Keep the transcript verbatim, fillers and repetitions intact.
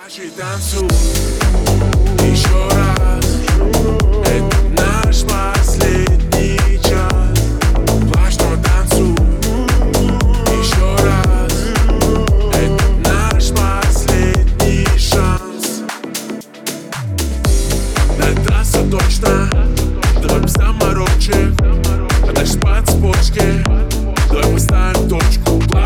Скажи, танцуй еще раз. Это наш последний час. Плачь, но танцуй еще раз. Это наш последний шанс. На трасса точно. Давай без заморочек. А дальше по цепочке. Давай поставим точку.